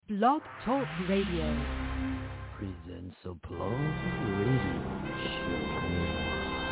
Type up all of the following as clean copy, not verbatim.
Blog Talk Radio. Presents Applause Radio Show.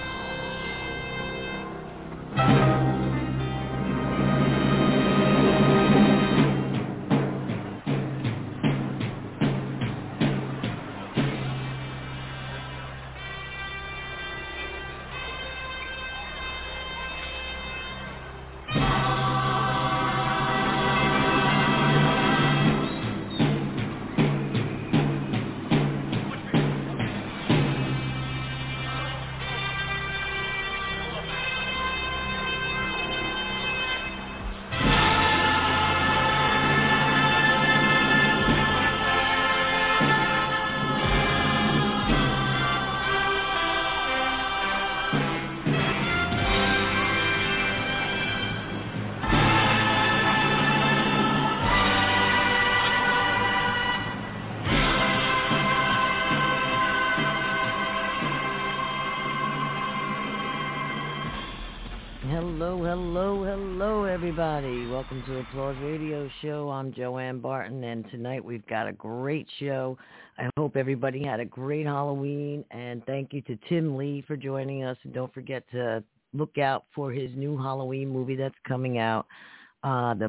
Hello, everybody. Welcome to Applause Radio Show. I'm Joanne Barton, and tonight we've got a great show. I hope everybody had a great Halloween, and thank you to Tim Lee for joining us. And don't forget to look out for his new Halloween movie that's coming out, The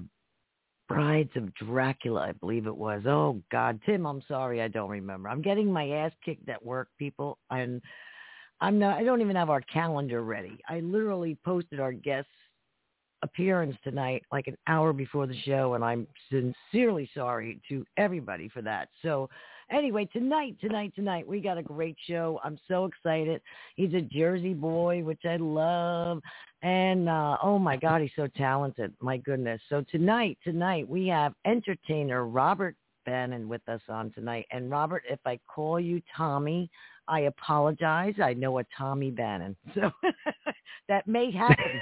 Brides of Dracula, I believe it was. Oh, God. Tim, I'm sorry, I don't remember. I'm getting my ass kicked at work, people, and I don't even have our calendar ready. I literally posted our guest's appearance tonight like an hour before the show, and I'm sincerely sorry to everybody for that. So anyway, tonight, we got a great show. I'm so excited. He's a Jersey boy, which I love. And, oh, my God, he's so talented. My goodness. So tonight, we have entertainer Robert Bannon with us on tonight. And, Robert, if I call you Tommy, I apologize. I know a Tommy Bannon. So that may happen.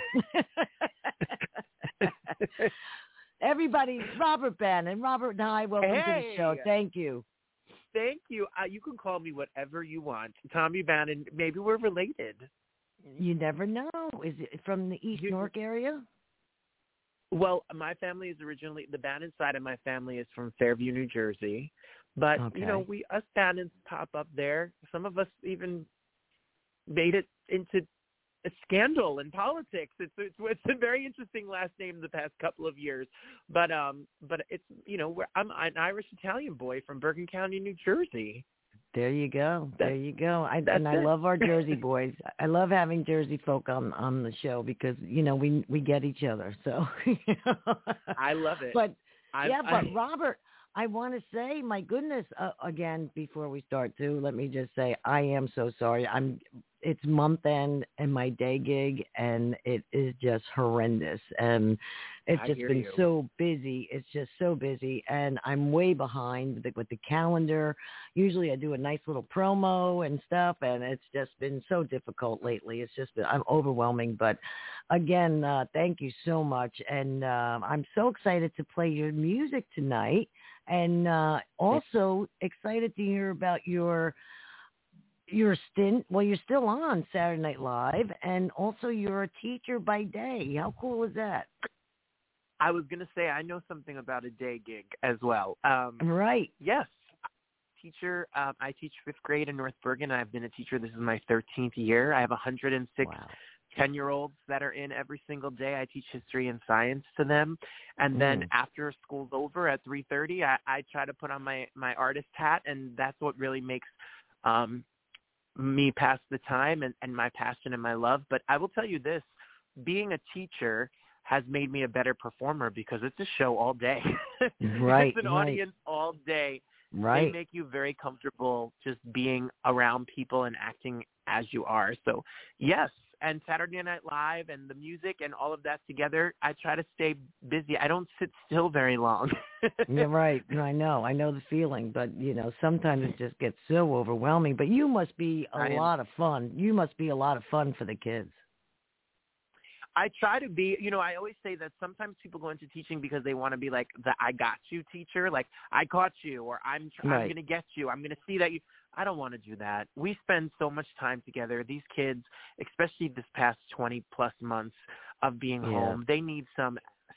Everybody, Robert Bannon. Robert and I, welcome to the show. Thank you. Thank you. You can call me whatever you want. Tommy Bannon, maybe we're related. You never know. Is it from the East Newark area? Well, my family is originally, the Bannon side of my family is from Fairview, New Jersey. But, you know, us Bannons pop up there. Some of us even made it into a scandal in politics. It's a very interesting last name the past couple of years. But it's, you know, I'm an Irish-Italian boy from Bergen County, New Jersey. There you go. I love our Jersey boys. I love having Jersey folk on the show because, you know, we get each other. So I love it. But Robert, I want to say, my goodness, again, before we start too, let me just say, I am so sorry. It's month end and my day gig, and it is just horrendous. And it's just been so busy. It's just so busy. And I'm way behind with the calendar. Usually I do a nice little promo and stuff, and it's just been so difficult lately. It's just been, I'm overwhelming. But again, thank you so much. And I'm so excited to play your music tonight. And also excited to hear about your stint. Well, you're still on Saturday Night Live, and also you're a teacher by day. How cool is that? I was going to say I know something about a day gig as well. Right. Yes. Teacher. I teach fifth grade in North Bergen. I've been a teacher. This is my 13th year. I have 106 10-year-olds that are in every single day. I teach history and science to them. And then after school's over at 3:30, I try to put on my artist hat, and that's what really makes me pass the time and my passion and my love. But I will tell you this, being a teacher has made me a better performer because it's a show all day. Right. It's an audience all day. Right. They make you very comfortable just being around people and acting as you are. So, yes. And Saturday Night Live and the music and all of that together, I try to stay busy. I don't sit still very long. You're right. I know the feeling, but, you know, sometimes it just gets so overwhelming. But you must be a lot of fun. You must be a lot of fun for the kids. I try to be, you know, I always say that sometimes people go into teaching because they want to be like the I got you teacher, like I caught you, or I'm going to get you. I'm going to see that you. I don't want to do that. We spend so much time together. These kids, especially this past 20 plus months of being home, they need some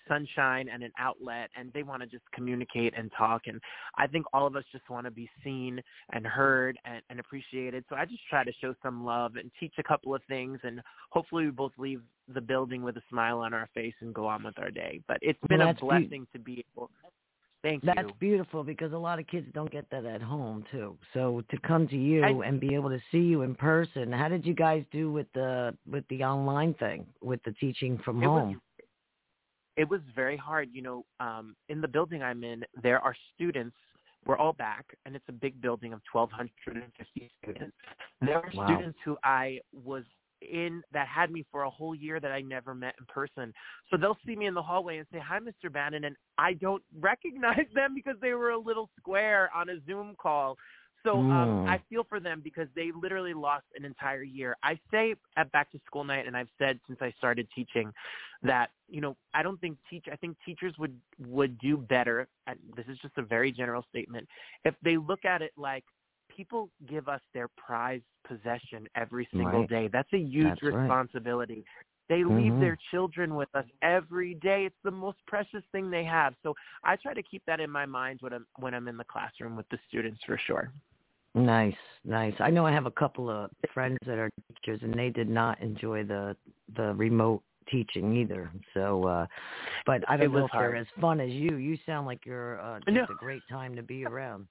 sunshine and an outlet, and they want to just communicate and talk. And I think all of us just want to be seen and heard and appreciated. So I just try to show some love and teach a couple of things, and hopefully we both leave the building with a smile on our face and go on with our day. But it's been a blessing to be able. Thank you. That's beautiful, because a lot of kids don't get that at home too. So to come to you and be able to see you in person, how did you guys do with the online thing, with the teaching from home? It was very hard. In the building I'm in, there are students. We're all back, and it's a big building of 1,250 students. There are students who I was in that had me for a whole year that I never met in person. So they'll see me in the hallway and say, "Hi, Mr. Bannon," and I don't recognize them because they were a little square on a Zoom call. So I feel for them because they literally lost an entire year. I say at back to school night, and I've said since I started teaching that, I don't think I think teachers would do better, and this is just a very general statement, if they look at it like people give us their prized possession every single day. That's a huge responsibility. They leave their children with us every day. It's the most precious thing they have. So I try to keep that in my mind when I'm in the classroom with the students, for sure. Nice. I know I have a couple of friends that are teachers, and they did not enjoy the remote teaching either. So, but I don't know if they're as fun as you. You sound like you're just a great time to be around.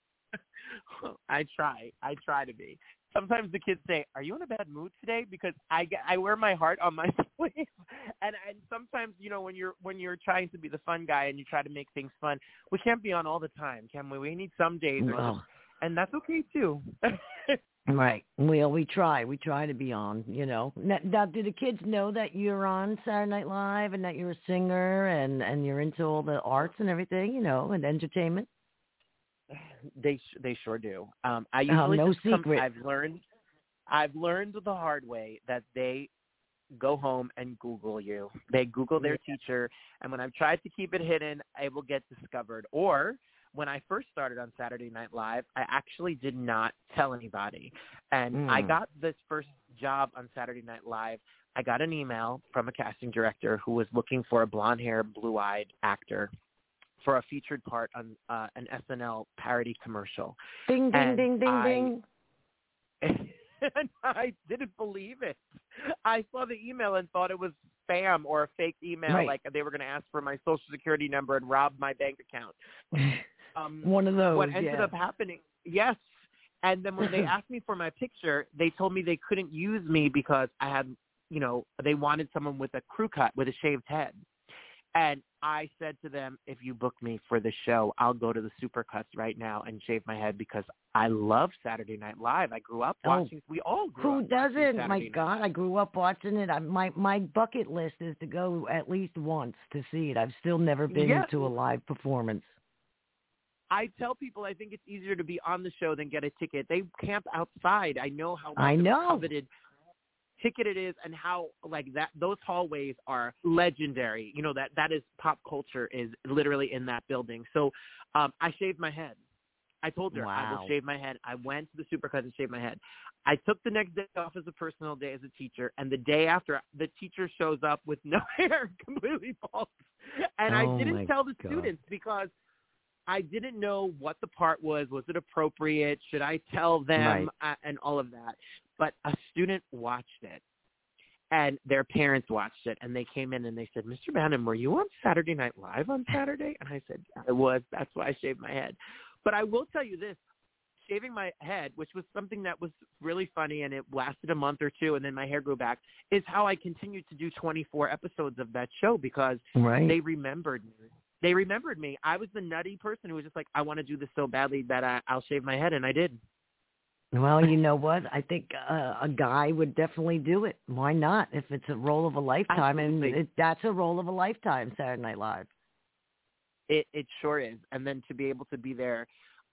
I try to be. Sometimes the kids say, "Are you in a bad mood today?" Because I wear my heart on my sleeve, and sometimes when you're trying to be the fun guy and you try to make things fun, we can't be on all the time, can we? We need some days, and that's okay too. Right. We try to be on. Now, do the kids know that you're on Saturday Night Live and that you're a singer and you're into all the arts and everything, and entertainment? They sure do. I usually no secret. I've learned the hard way that they go home and Google you. They Google their teacher, and when I've tried to keep it hidden, I will get discovered. Or when I first started on Saturday Night Live, I actually did not tell anybody. And I got this first job on Saturday Night Live. I got an email from a casting director who was looking for a blonde-haired, blue-eyed actor for a featured part on an SNL parody commercial. Ding, ding, ding, ding, ding. And I didn't believe it. I saw the email and thought it was spam or a fake email, like they were going to ask for my Social Security number and rob my bank account. One of those, What ended up happening, yes. And then when they asked me for my picture, they told me they couldn't use me because I had, they wanted someone with a crew cut, with a shaved head. And I said to them, if you book me for the show, I'll go to the Supercuts right now and shave my head because I love Saturday Night Live. I grew up watching. We all grew up watching. Who doesn't? My God, I grew up watching it. My bucket list is to go at least once to see it. I've still never been to a live performance. I tell people I think it's easier to be on the show than get a ticket. They camp outside. I know how coveted ticket it is, and how those hallways are legendary. That is pop culture is literally in that building. So I shaved my head. I told her I will shave my head. I went to the Supercuts and shaved my head. I took the next day off as a personal day as a teacher, and the day after, the teacher shows up with no hair, completely bald. And I didn't tell the students because I didn't know what the part was. Was it appropriate? Should I tell them? And all of that. But a student watched it, and their parents watched it, and they came in and they said, "Mr. Bannon, were you on Saturday Night Live on Saturday?" And I said, "I was. That's why I shaved my head." But I will tell you this. Shaving my head, which was something that was really funny, and it lasted a month or two, and then my hair grew back, is how I continued to do 24 episodes of that show because they remembered me. They remembered me. I was the nutty person who was just like, I want to do this so badly that I'll shave my head, and I did. Well, you know what? I think a guy would definitely do it. Why not? If it's a role of a lifetime, and that's a role of a lifetime, Saturday Night Live. It sure is. And then to be able to be there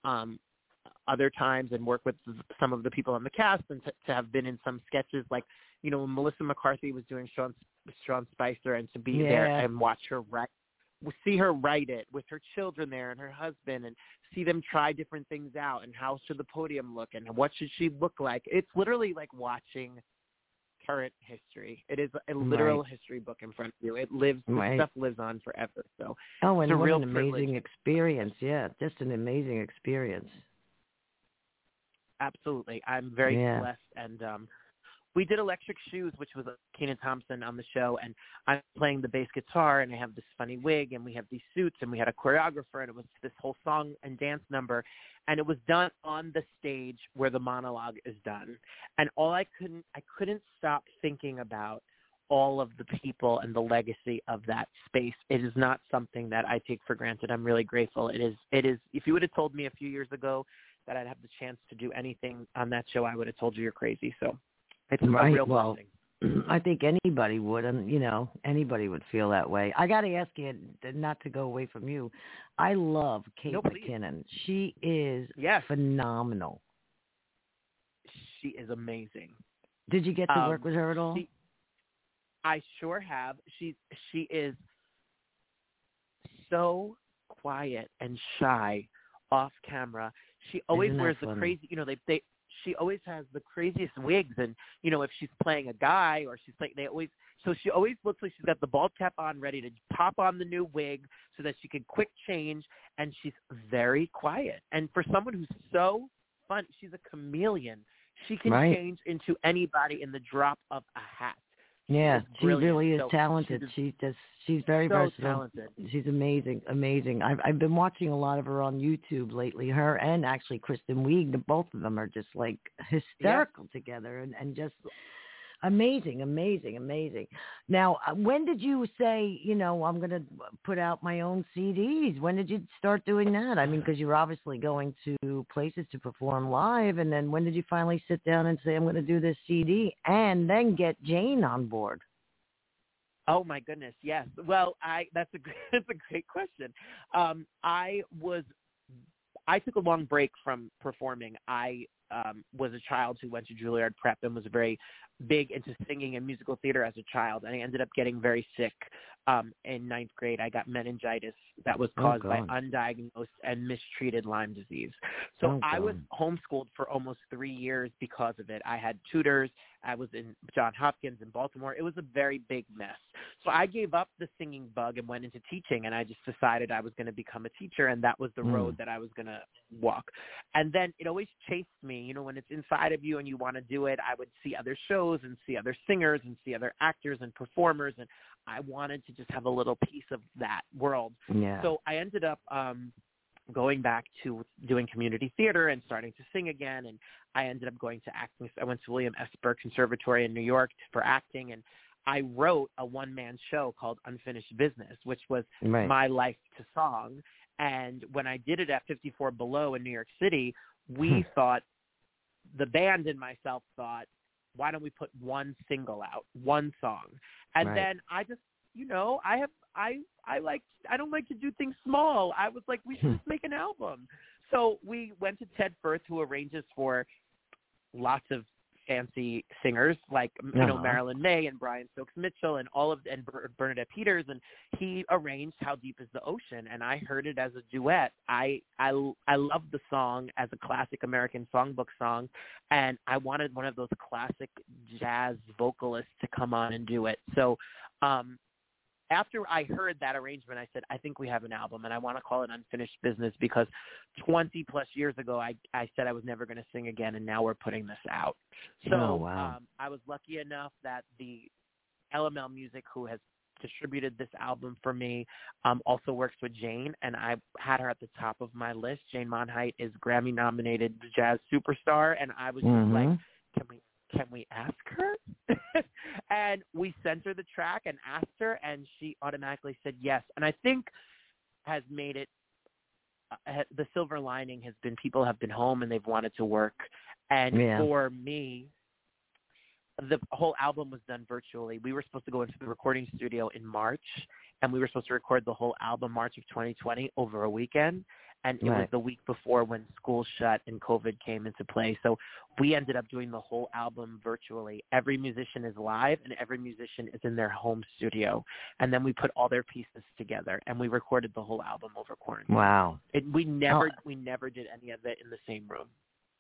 other times and work with some of the people on the cast, and to have been in some sketches, like, when Melissa McCarthy was doing Sean Spicer, and to be there and watch her see her write it with her children there and her husband, and see them try different things out, and how should the podium look and what should she look like. It's literally like watching current history. It is a literal history book in front of you. It lives, the stuff lives on forever. So and it's a what real an amazing experience. Yeah, just an amazing experience. Absolutely. I'm very blessed. And we did Electric Shoes, which was Kenan Thompson on the show, and I'm playing the bass guitar, and I have this funny wig, and we have these suits, and we had a choreographer, and it was this whole song and dance number, and it was done on the stage where the monologue is done. And I couldn't stop thinking about all of the people and the legacy of that space. It is not something that I take for granted. I'm really grateful. It is. If you would have told me a few years ago that I'd have the chance to do anything on that show, I would have told you you're crazy. So it's a real blessing. I think anybody would, and anybody would feel that way. I got to ask you, not to go away from you. I love Kate McKinnon. She is phenomenal. She is amazing. Did you get to work with her at all? I sure have. She is so quiet and shy off camera. She always wears the crazy, she always has the craziest wigs, and if she's playing a guy or she's playing, she always looks like she's got the bald cap on, ready to pop on the new wig so that she can quick change, and she's very quiet. And for someone who's so fun, she's a chameleon. She can change into anybody in the drop of a hat. Yeah, she really is talented. She's very versatile. Talented. She's amazing. I've been watching a lot of her on YouTube lately. Her and actually Kristen Wiig, both of them are just like hysterical together and just amazing. Now, when did you say, I'm going to put out my own CDs? When did you start doing that? I mean, because you're obviously going to places to perform live. And then when did you finally sit down and say, I'm going to do this CD and then get Jane on board? Oh, my goodness. Yes. Well, that's a great question. I took a long break from performing. I was a child who went to Juilliard Prep and was very big into singing and musical theater as a child, and I ended up getting very sick in ninth grade. I got meningitis that was caused by undiagnosed and mistreated Lyme disease. So I was homeschooled for almost 3 years because of it. I had tutors. I was in Johns Hopkins in Baltimore. It was a very big mess. So I gave up the singing bug and went into teaching, and I just decided I was going to become a teacher, and that was the road that I was going to walk. And then it always chased me. When it's inside of you and you want to do it, I would see other shows and see other singers and see other actors and performers, and I wanted to just have a little piece of that world. Yeah. So I ended up going back to doing community theater and starting to sing again, and I ended up going to acting. I went to William S. Burke Conservatory in New York for acting, and I wrote a one-man show called Unfinished Business, which was my life to song. And when I did it at 54 Below in New York City, we thought, the band and myself thought, why don't we put one single out, one song? And then I just, I don't like to do things small. I was like, we should just make an album. So we went to Ted Firth, who arranges for lots of fancy singers like Marilyn May and Brian Stokes Mitchell and Bernadette Peters, and he arranged How Deep Is the Ocean, and I heard it as a duet. I love the song as a classic American songbook song, and I wanted one of those classic jazz vocalists to come on and do it. So after I heard that arrangement, I said, I think we have an album, and I want to call it Unfinished Business because 20 plus years ago, I said I was never going to sing again, and now we're putting this out. So I was lucky enough that the LML Music, who has distributed this album for me, also works with Jane, and I had her at the top of my list. Jane Monheit is Grammy-nominated jazz superstar, and I was just like, can we ask her? And we sent her the track and asked her, and she automatically said yes. And I think has made it, the silver lining has been people have been home and they've wanted to work. And for me, the whole album was done virtually. We were supposed to go into the recording studio in March, and we were supposed to record the whole album March of 2020 over a weekend. And it was the week before when school shut and COVID came into play. So we ended up doing the whole album virtually. Every musician is live and every musician is in their home studio. And then we put all their pieces together and we recorded the whole album over quarantine. Wow. We never did any of it in the same room.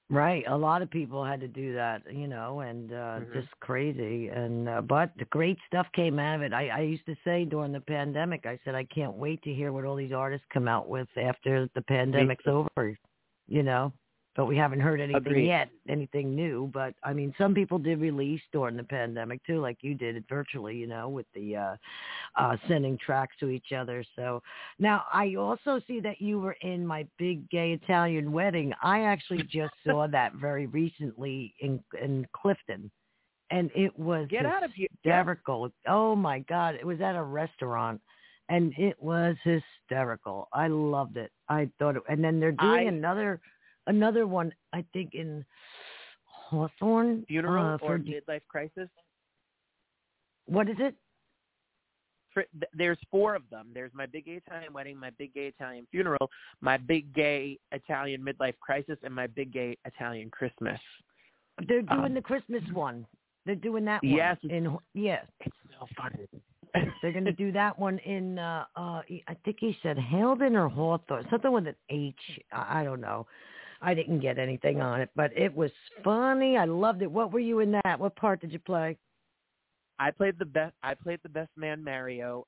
Right. A lot of people had to do that, and just crazy. And but the great stuff came out of it. I used to say during the pandemic, I said, I can't wait to hear what all these artists come out with after the pandemic's over, But we haven't heard anything yet, anything new. But, I mean, some people did release during the pandemic, too, like you did it virtually, with the sending tracks to each other. So now I also see that you were in My Big Gay Italian Wedding. I actually just saw that very recently in Clifton. And it was hysterical. Oh, my God. It was at a restaurant. And it was hysterical. I loved it. I thought it. And then they're doing another one, I think, in Hawthorne. Funeral or Midlife Crisis? What is it? There's 4 of them. There's My Big Gay Italian Wedding, My Big Gay Italian Funeral, My Big Gay Italian Midlife Crisis, and My Big Gay Italian Christmas. They're doing the Christmas one. They're doing that one. Yes. It's so funny. They're going to do that one in, I think he said Haledon or Hawthorne, something with an H. I don't know. I didn't get anything on it, but it was funny. I loved it. What were you in that? What part did you play? I played the best man, Mario.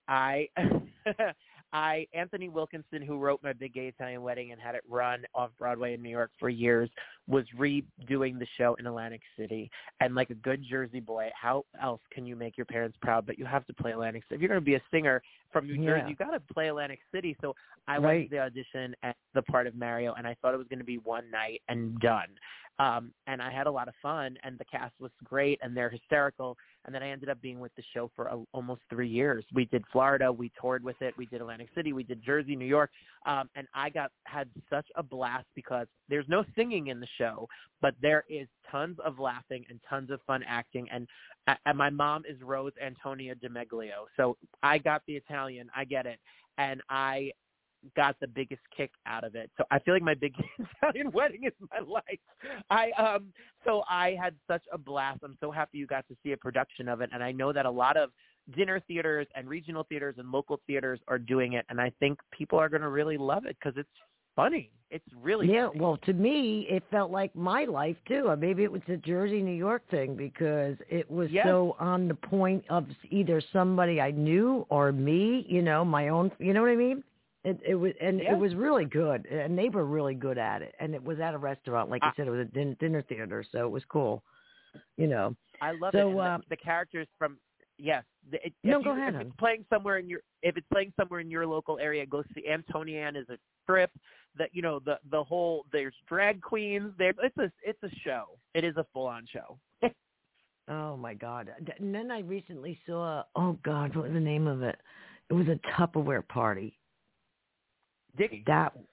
Anthony Wilkinson, who wrote My Big Gay Italian Wedding and had it run off Broadway in New York for years, was redoing the show in Atlantic City. And like a good Jersey boy, how else can you make your parents proud? But you have to play Atlantic City. If you're going to be a singer from New Jersey, you got to play Atlantic City. So I went to the audition at the part of Mario, and I thought it was going to be one night and done. And I had a lot of fun, and the cast was great, and they're hysterical. And then I ended up being with the show for almost 3 years. We did Florida. We toured with it. We did Atlantic City. We did Jersey, New York. And I had such a blast because there's no singing in the show, but there is tons of laughing and tons of fun acting. And my mom is Rose Antonia DiMeglio. So I got the Italian. I get it. And I got the biggest kick out of it. So I feel like My Big Italian Wedding is my life. So I had such a blast. I'm so happy you got to see a production of it. And I know that a lot of dinner theaters and regional theaters and local theaters are doing it. And I think people are going to really love it because it's funny. It's really funny. Well, to me, it felt like my life, too. Maybe it was a Jersey, New York thing because it was so on the point of either somebody I knew or me, my own, you know what I mean? It was, and it was really good, and they were really good at it. And it was at a restaurant, like you said, it was a dinner theater, so it was cool, I love it. And the characters from go ahead. If it's playing somewhere in your local area, go see Antonian is a trip. That the whole there's drag queens there. It's a show. It is a full on show. Oh my God! And then I recently saw. Oh God, what was the name of it? It was a Tupperware party. Dixie.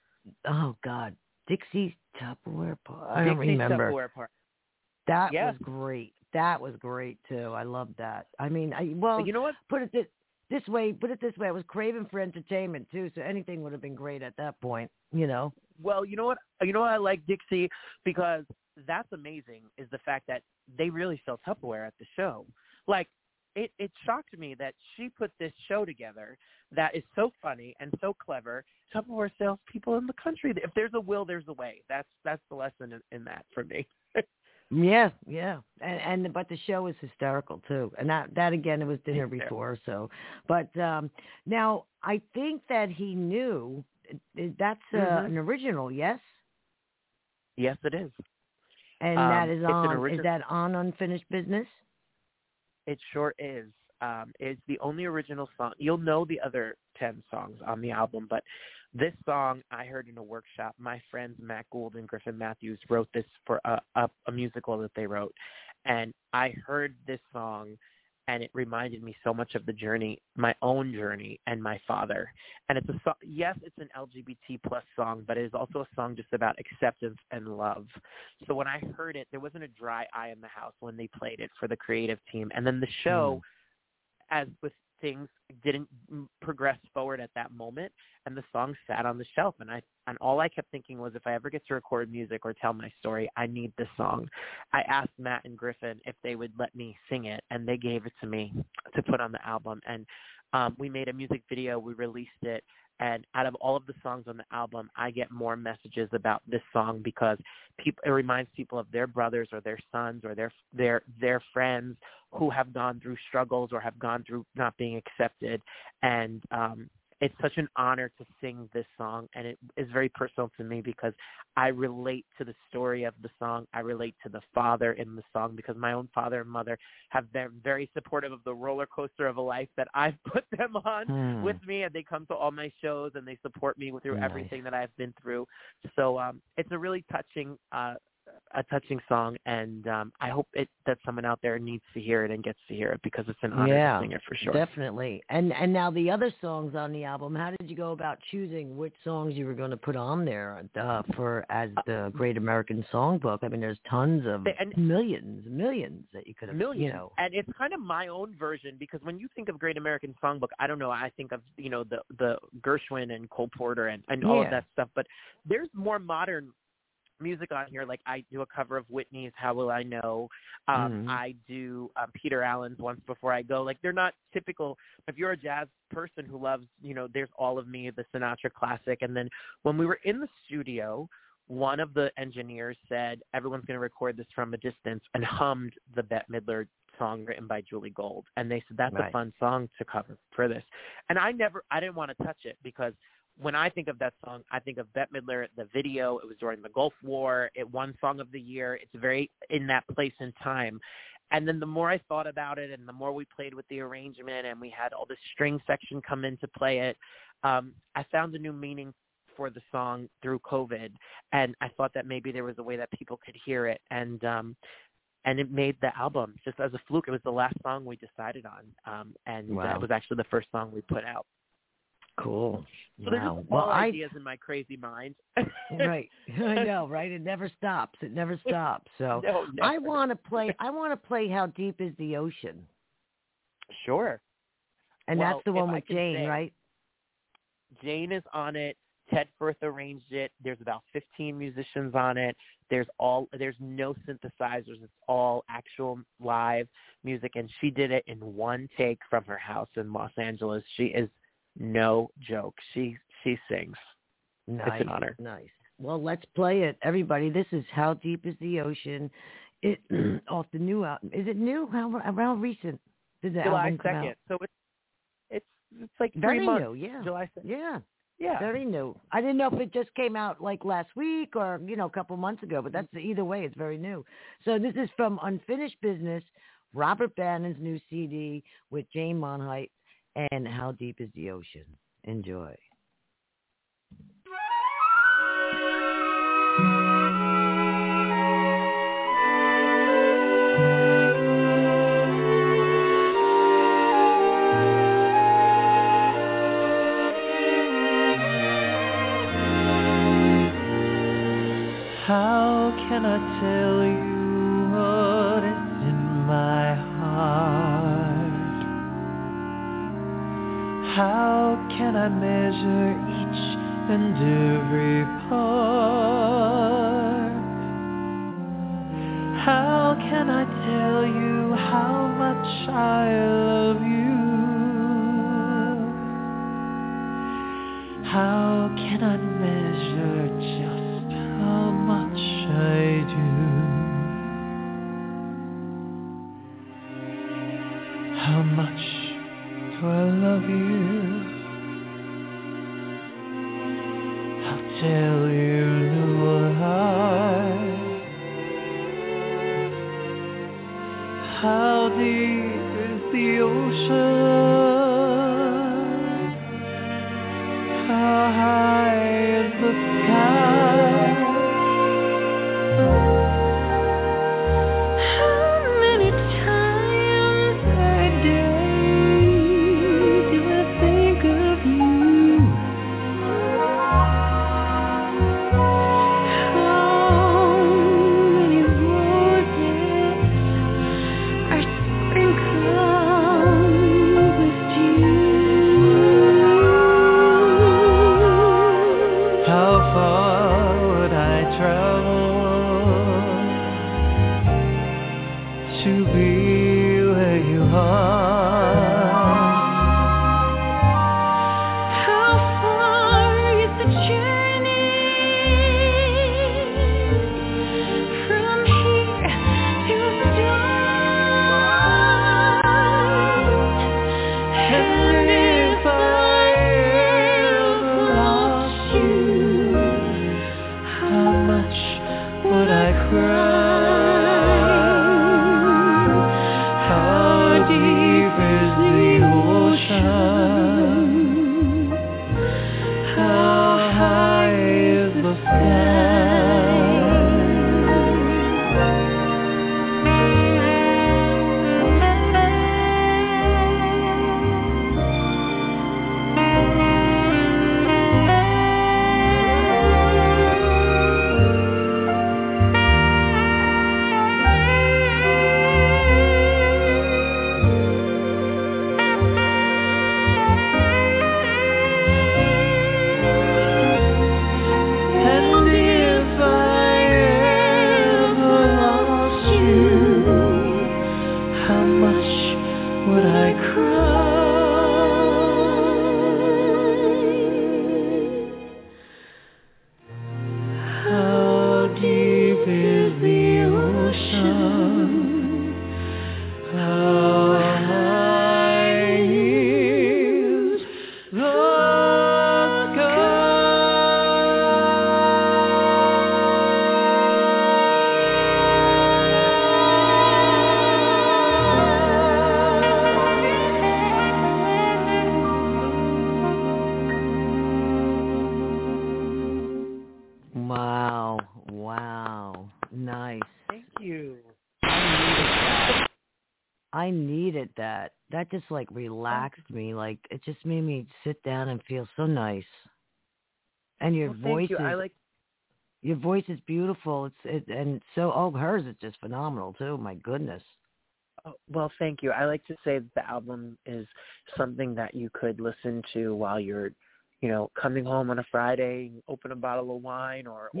Dixie's Tupperware Party. I don't remember. Tupperware Party. That was great. That was great too. I loved that. I mean, you know what? Put it this way. I was craving for entertainment too, so anything would have been great at that point. Well, you know what? I like Dixie because that's amazing. Is the fact that they really sell Tupperware at the show. Like, it shocked me that she put this show together that is so funny and so clever. Tupperware salespeople in the country. If there's a will, there's a way. That's the lesson in that for me. Yeah. And but the show is hysterical too. And that again, it was dinner before. So, but now I think that he knew that's an original. Yes. Yes, it is. And that is on. Is that on Unfinished Business? It sure is. It's the only original song. You'll know the other 10 songs on the album, but this song I heard in a workshop. My friends Matt Gould and Griffin Matthews wrote this for a musical that they wrote, and I heard this song, and it reminded me so much of the journey, my own journey, and my father. And it's a song. Yes, it's an LGBT plus song, but it is also a song just about acceptance and love. So when I heard it, there wasn't a dry eye in the house when they played it for the creative team. And then the show, as with things, didn't progress forward at that moment, and the song sat on the shelf. And all I kept thinking was, if I ever get to record music or tell my story, I need this song. I asked Matt and Griffin if they would let me sing it, and they gave it to me to put on the album. And we made a music video. We released it, And out of all of the songs on the album, I get more messages about this song because it reminds people of their brothers or their sons or their friends who have gone through struggles or have gone through not being accepted. And it's such an honor to sing this song, and it is very personal to me because I relate to the story of the song. I relate to the father in the song because my own father and mother have been very supportive of the roller coaster of a life that I've put them on with me, and they come to all my shows and they support me through everything that I've been through. So it's a really touching song, and I hope that someone out there needs to hear it and gets to hear it because it's an honor to sing it for sure. Definitely. And now the other songs on the album, how did you go about choosing which songs you were going to put on there as the Great American Songbook? I mean, there's tons of millions that you could have, And it's kind of my own version because when you think of Great American Songbook, I don't know, I think of, the Gershwin and Cole Porter and all of that stuff, but there's more modern music on here. Like I do a cover of Whitney's How Will I Know. I do Peter Allen's Once Before I Go. Like they're not typical. If you're a jazz person who loves, there's All of Me, the Sinatra classic. And then when we were in the studio, one of the engineers said, everyone's going to record this from a distance, and hummed the Bette Midler song written by Julie Gold. And they said, that's a fun song to cover for this. And I didn't want to touch it because when I think of that song, I think of Bette Midler, the video. It was during the Gulf War. It won Song of the Year. It's very in that place and time. And then the more I thought about it and the more we played with the arrangement and we had all the string section come in to play it, I found a new meaning for the song through COVID. And I thought that maybe there was a way that people could hear it. And it made the album just as a fluke. It was the last song we decided on. That was actually the first song we put out. Cool. So there's all ideas in my crazy mind. Right. I know, right? It never stops. It never stops. So no, never. I want to play How Deep Is the Ocean. Sure. And that's the one with Jane, right? Jane is on it. Ted Firth arranged it. There's about 15 musicians on it. There's no synthesizers. It's all actual live music, and she did it in one take from her house in Los Angeles. She is no joke. She sings. Nice, it's an honor. Nice. Well, let's play it, everybody. This is How Deep Is the Ocean. It off the new album. Is it new? How recent did the July album come 2nd. out? So it's like very 3 months. New. Yeah. July 2nd. Yeah. Very new. I didn't know if it just came out like last week or a couple months ago, but that's either way. It's very new. So this is from Unfinished Business, Robert Bannon's new CD with Jane Monheit. And How Deep Is the Ocean. Enjoy. How can I tell you what is in my heart? How can I measure each and every part? How can I tell you how much I love you? How can I measure just how much I do? How much do I love you? I'll tell you I needed that. That just like relaxed me. Like it just made me sit down and feel so nice. And your voice your voice is beautiful. And so hers is just phenomenal too. My goodness. Oh, well, thank you. I like to say that the album is something that you could listen to while you're, coming home on a Friday, open a bottle of wine or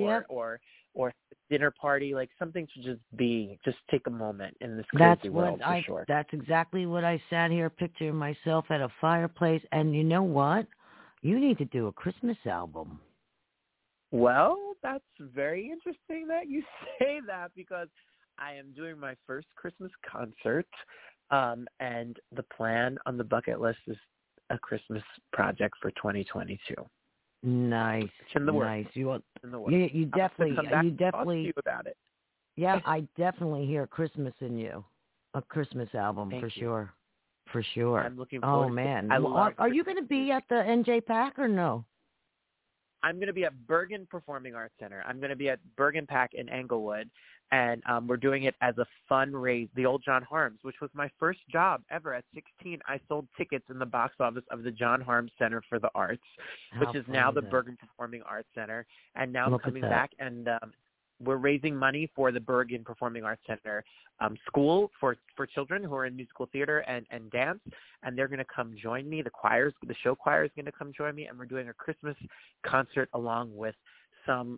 dinner party, like something to just take a moment in this crazy world for sure. That's exactly what I sat here picturing myself at a fireplace. And you know what? You need to do a Christmas album. Well, that's very interesting that you say that because I am doing my first Christmas concert, and the plan on the bucket list is a Christmas project for 2022. Nice. It's in the works. Nice. In the works. You definitely. Talk to you about it. Yeah, I definitely hear Christmas in you. A Christmas album for sure. For sure. I'm looking forward. Oh man. Are you going to be at the NJ Pack or no? I'm going to be at Bergen Performing Arts Center. I'm going to be at Bergen Pack in Englewood, and we're doing it as a fundraise. The old John Harms, which was my first job ever. At 16, I sold tickets in the box office of the John Harms Center for the Arts, which is now the Bergen Performing Arts Center. And now I'm coming back, and we're raising money for the Bergen Performing Arts Center school for children who are in musical theater and dance, and they're going to come join me. The show choir is going to come join me, and we're doing a Christmas concert along with some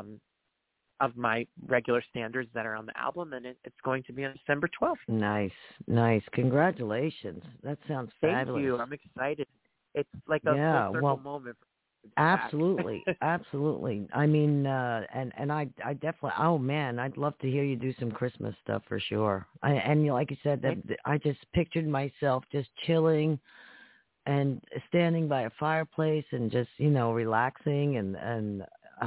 of my regular standards that are on the album, and it's going to be on December 12th. Nice. Congratulations. That sounds fabulous. Thank you. I'm excited. It's like a full circle moment. Absolutely. I mean, and I definitely. Oh man, I'd love to hear you do some Christmas stuff for sure. And like you said, that I just pictured myself just chilling and standing by a fireplace and just relaxing and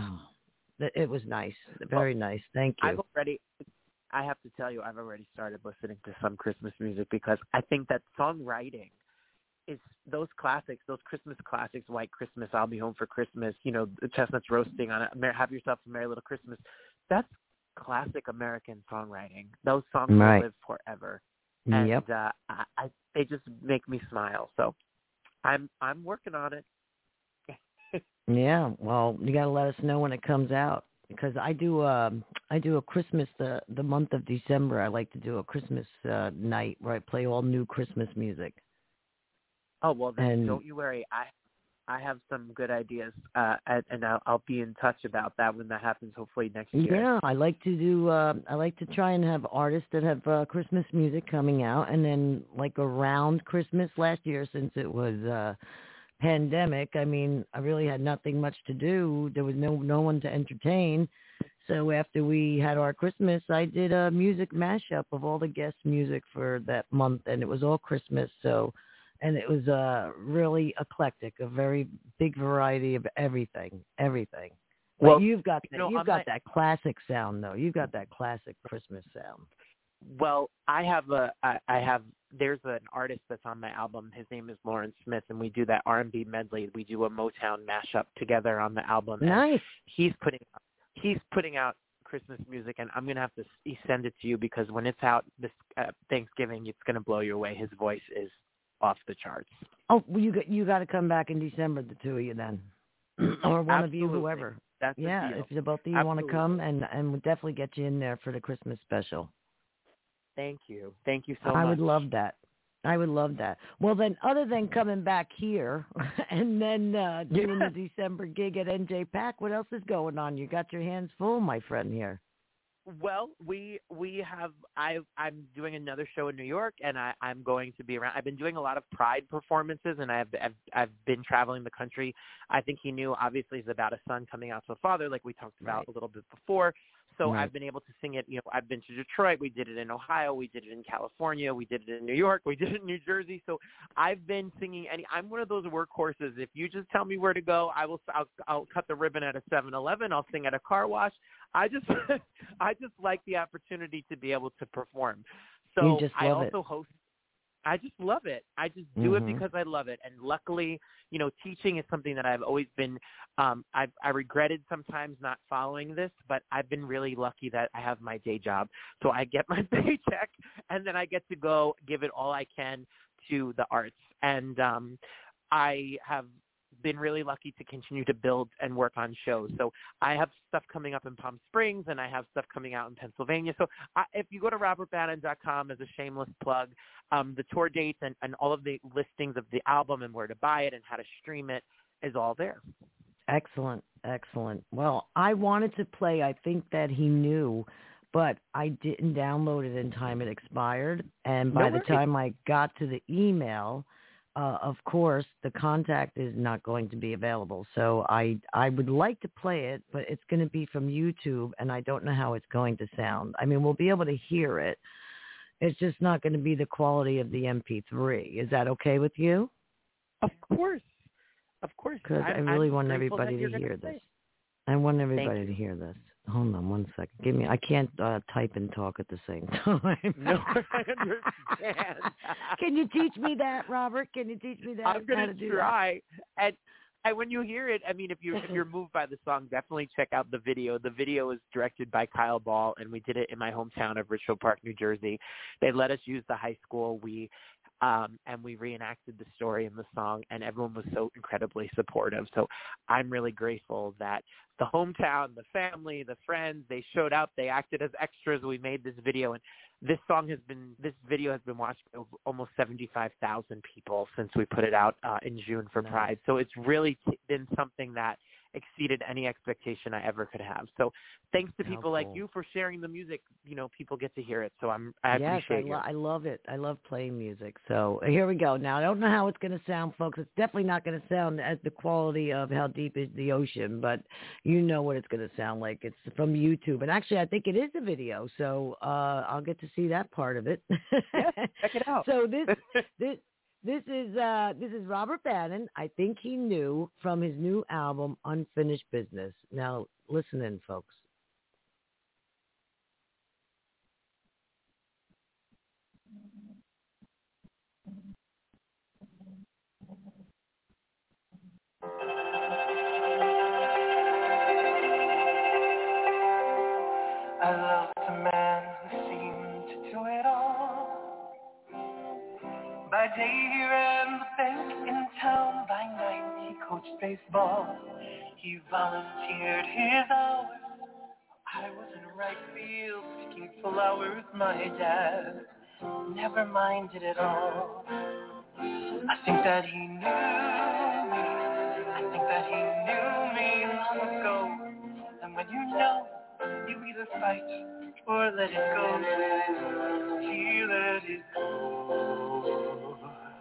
it was nice, very nice. Thank you. I have to tell you, I've already started listening to some Christmas music because I think that songwriting is those classics, those Christmas classics, White Christmas, I'll Be Home for Christmas, the chestnuts roasting on it, Have Yourself a Merry Little Christmas. That's classic American songwriting. Those songs will live forever. And they just make me smile. So I'm working on it. Yeah, well, you got to let us know when it comes out because I do a Christmas the month of December. I like to do a Christmas night where I play all new Christmas music. Oh, well, then don't you worry. I have some good ideas, and I'll be in touch about that when that happens, hopefully next year. Yeah, I like to try and have artists that have Christmas music coming out, and then like around Christmas last year, since it was pandemic, I mean, I really had nothing much to do. There was no one to entertain. So after we had our Christmas, I did a music mashup of all the guest music for that month, and it was all Christmas. And it was really eclectic, a very big variety of everything. Well, but you've got that classic sound, though. You've got that classic Christmas sound. Well, there's an artist that's on my album. His name is Lawrence Smith, and we do that R&B medley. We do a Motown mashup together on the album. Nice. He's putting he's putting out Christmas music, and I'm going to have to send it to you because when it's out this Thanksgiving, it's going to blow you away. His voice is off the charts. Oh, well, you got to come back in December, the two of you then, or one Absolutely. of you, whoever. That's yeah, the deal. If the both of you want to come, and we'll definitely get you in there for the Christmas special. Thank you. Thank you so much. I would love that. I would love that. Well, then, other than coming back here and then doing the December gig at NJ Pack, what else is going on? You got your hands full, my friend, here. Well, we have. I'm doing another show in New York, and I'm going to be around. I've been doing a lot of Pride performances, and I've been traveling the country. I think he knew. Obviously, it's about a son coming out to a father, like we talked about a little bit before. So I've been able to sing it. You know, I've been to Detroit. We did it in Ohio. We did it in California. We did it in New York. We did it in New Jersey. So I've been singing. I'm one of those workhorses. If you just tell me where to go, I'll cut the ribbon at a 7-Eleven. I'll sing at a car wash. I just like the opportunity to be able to perform. So I also host. I just love it. I just do it because I love it. And luckily, you know, teaching is something that I've always been, I regretted sometimes not following this, but I've been really lucky that I have my day job. So I get my paycheck and then I get to go give it all I can to the arts. And I have been really lucky to continue to build and work on shows. So I have stuff coming up in Palm Springs and I have stuff coming out in Pennsylvania. So if you go to robertbannon.com as a shameless plug, the tour dates and all of the listings of the album and where to buy it and how to stream it is all there. Excellent. Excellent. Well, I wanted to play I Think That He Knew, but I didn't download it in time. It expired. And by the time I got to the email, of course, the contact is not going to be available. So I would like to play it, but it's going to be from YouTube, and I don't know how it's going to sound. I mean, we'll be able to hear it. It's just not going to be the quality of the MP3. Is that okay with you? Of course. Of course. Because I really want everybody to hear this. I want everybody to hear this. Hold on one second. I can't type and talk at the same time. No, I understand. Can you teach me that, Robert? Can you teach me that? I'm going to try. And when you hear it, I mean, if you're moved by the song, definitely check out the video. The video is directed by Kyle Ball, and we did it in my hometown of Richfield Park, New Jersey. They let us use the high school. And we reenacted the story in the song, and everyone was so incredibly supportive. So I'm really grateful that the hometown, the family, the friends, they showed up. They acted as extras. We made this video, and this video has been watched by almost 75,000 people since we put it out in June for Pride. So it's really been something that exceeded any expectation I ever could have. So thanks to people like you for sharing the music. You know, people get to hear it. So I appreciate it. I love it. I love playing music. So here we go. Now, I don't know how it's going to sound, folks. It's definitely not going to sound at the quality of How Deep Is the Ocean, but you know what it's going to sound like. It's from YouTube. And actually, I think it is a video. So I'll get to see that part of it. Yes, check it out. So This is Robert Bannon. I Think He Knew, from his new album, Unfinished Business. Now, listen in, folks. I loved a man who seemed to do it all. By day he ran the bank in town, by night he coached baseball. He volunteered his hours. I was in right field picking flowers. My dad never minded at all. I think that he knew me. I think that he knew me long ago. And when you know, you either fight or let it go. He let it go.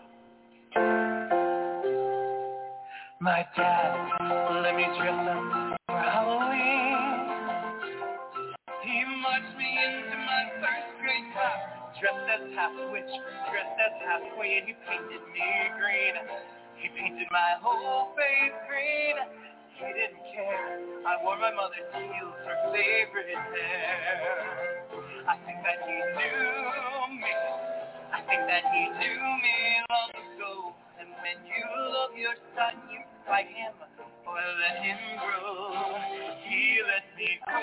My dad let me dress up for Halloween. He marched me into my first grade class, dressed as half witch, dressed as half queen. He painted me green. He painted my whole face green. He didn't care. I wore my mother's heels, her favorite hair. I think that he knew me. I think that he knew me long ago. And And when you love your son, you fight him or let him grow. He let me go.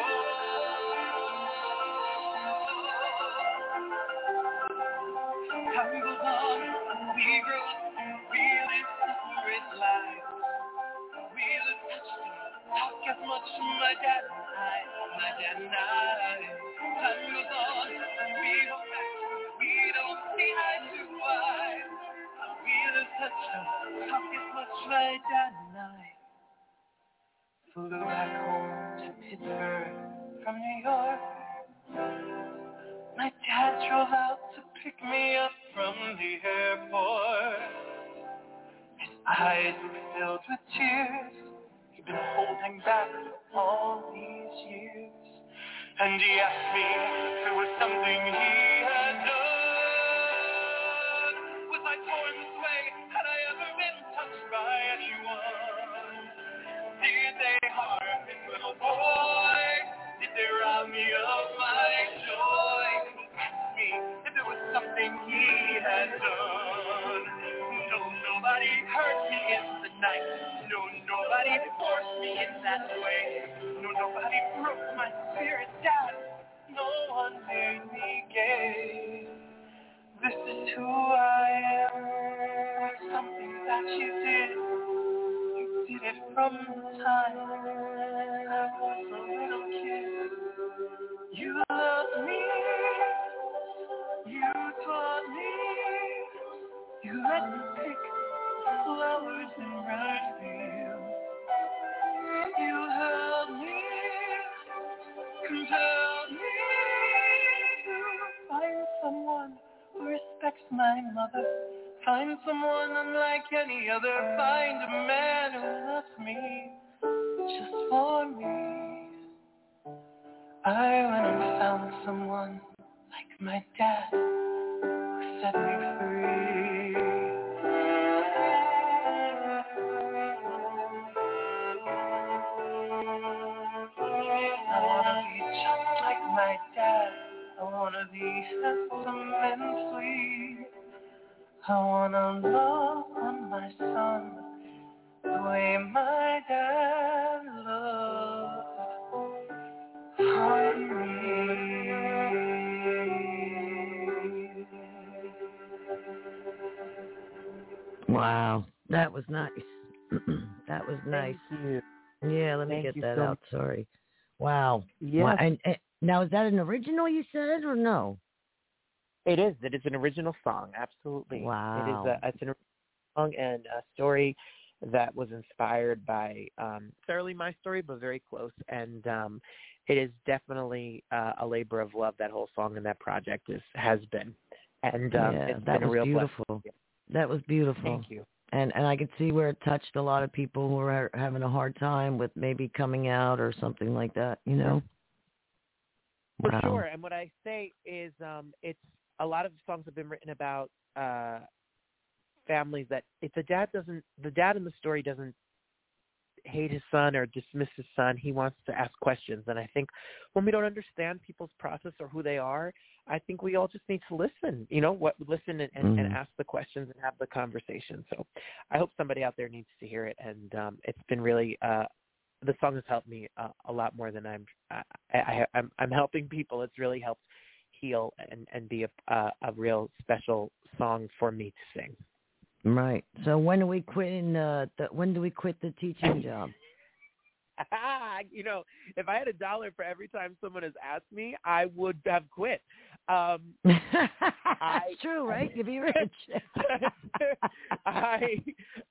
Time goes on, we grow, we live separate lives. We live talk as much my dad and I. Time goes on, we go back, we don't see eye to eye. We live talk as much my dad and I. Flew back home to Pittsburgh from New York. My dad drove out to pick me up from the airport. His eyes were filled with tears. He'd been holding back all these years. And he asked me if there was something he had done. Was I born this way? Had I ever been touched by anyone? Did they harm this little boy? Did they rob me of my joy? Ask me if there was something he had done. No, nobody hurt me in the night. No, nobody forced me in that way. No, nobody broke my spirit, Dad. No one made me gay. This is who I am. Something that you did. Did it from the time I was a little kid. You loved me, you taught me, you let me pick flowers in bright fields. You held me, compelled me to find someone who respects my mother. Find someone unlike any other. Find a man who loves me just for me. I went and found someone like my dad who set me free. I wanna be just like my dad. I wanna be handsome and sweet. I wanna love on my son the way my dad loved on me. Wow, that was nice. That was nice. Thank you. Yeah, let me get that out. Sorry. Wow. Yeah. Wow. And now, is that an original you said or no? It is. It is an original song. Absolutely. Wow. It's an original song and a story that was inspired by necessarily my story, but very close. And it is definitely a labor of love. That whole song and that project has been. And it's been a real beautiful. blessing. That was beautiful. Thank you. And I could see where it touched a lot of people who are having a hard time with maybe coming out or something like that, you know? For sure. And what I say is it's a lot of songs have been written about families that if the dad in the story doesn't hate his son or dismiss his son, he wants to ask questions. And I think when we don't understand people's process or who they are, I think we all just need to listen, listen and ask the questions and have the conversation. So I hope somebody out there needs to hear it. And it's been really, the song has helped me a lot more than I'm helping people. It's really helped heal and be a real special song for me to sing. Right. So when do we quit the teaching job? If I had $1 for every time someone has asked me, I would have quit. That's true, right? You'd be rich. I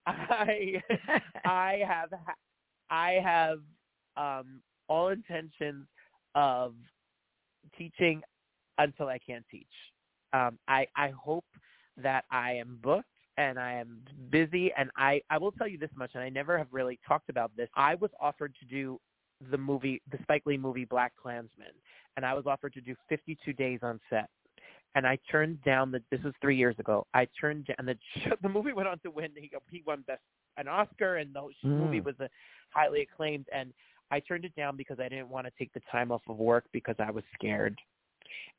have all intentions of teaching until I can't teach. I hope that I am booked and I am busy, and I will tell you this much, and I never have really talked about this. I was offered to do the Spike Lee movie Black Klansman, and I was offered to do 52 days on set. And I turned down this was 3 years ago. I turned down the movie went on to win. He won an Oscar, and the movie was highly acclaimed. And I turned it down because I didn't want to take the time off of work because I was scared.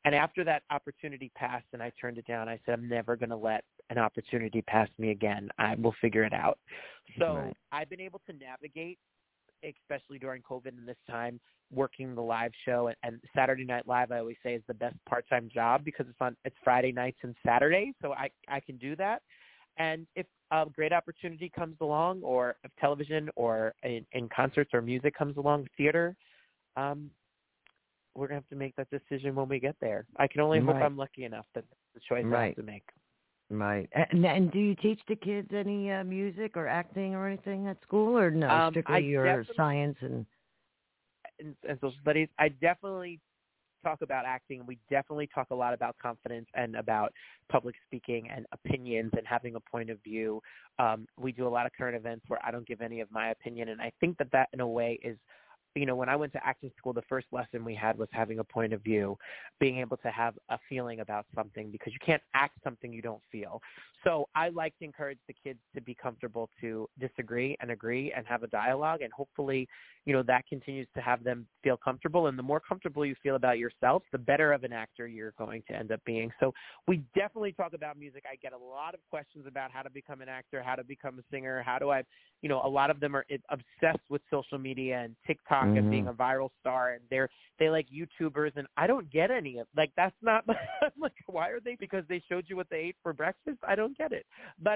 And after that opportunity passed and I turned it down, I said, I'm never going to let an opportunity pass me again. I will figure it out. So I've been able to navigate, especially during COVID and this time, working the live show. And Saturday Night Live, I always say, is the best part-time job because it's Friday nights and Saturdays, so I can do that. And if a great opportunity comes along, or if television or in concerts or music comes along, theater, we're going to have to make that decision when we get there. I can only hope I'm lucky enough that that's the choice I have to make. Right. And do you teach the kids any music or acting or anything at school, or no, strictly your science and social studies? I definitely talk about acting. We definitely talk a lot about confidence and about public speaking and opinions and having a point of view. We do a lot of current events where I don't give any of my opinion, and I think that in a way is, when I went to acting school, the first lesson we had was having a point of view, being able to have a feeling about something, because you can't act something you don't feel. So I like to encourage the kids to be comfortable to disagree and agree and have a dialogue, and hopefully, that continues to have them feel comfortable. And the more comfortable you feel about yourself, the better of an actor you're going to end up being. So we definitely talk about music. I get a lot of questions about how to become an actor, how to become a singer, how do I, a lot of them are obsessed with social media and TikTok and being a viral star, and they like YouTubers, and I don't get any of, that's not, I'm like, why are they? Because they showed you what they ate for breakfast? I don't get it. But